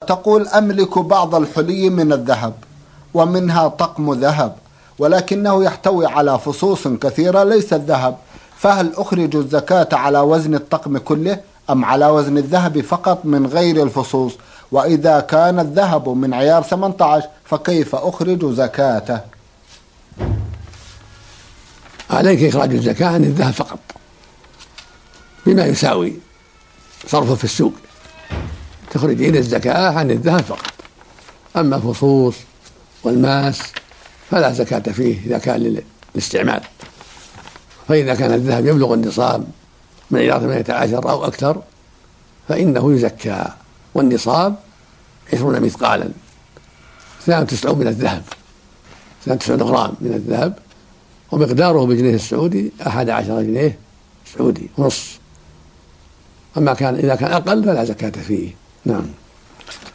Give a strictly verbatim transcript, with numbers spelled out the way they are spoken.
تقول أملك بعض الحلي من الذهب ومنها طقم ذهب، ولكنه يحتوي على فصوص كثيرة ليس الذهب، فهل أخرج الزكاة على وزن الطقم كله أم على وزن الذهب فقط من غير الفصوص؟ وإذا كان الذهب من عيار ثمانية عشر فكيف أخرج زكاته؟ عليك إخراج الزكاة عن الذهب فقط بما يساوي صرفه في السوق، تخرج إلى الزكاة عن الذهب فقط. أما الفصوص والماس فلا زكاة فيه إذا كان للاستعمال. فإذا كان الذهب يبلغ النصاب من عيار ثمانية عشر أو أكثر فإنه يزكى، والنصاب عشرون مثقالا اثنان وتسعون من الذهب، اثنان وتسعون غرام من الذهب، ومقداره بالجنيه السعودي أحد عشر جنيه سعودي ونصف. أما كان إذا كان أقل فلا زكاة فيه. نعم.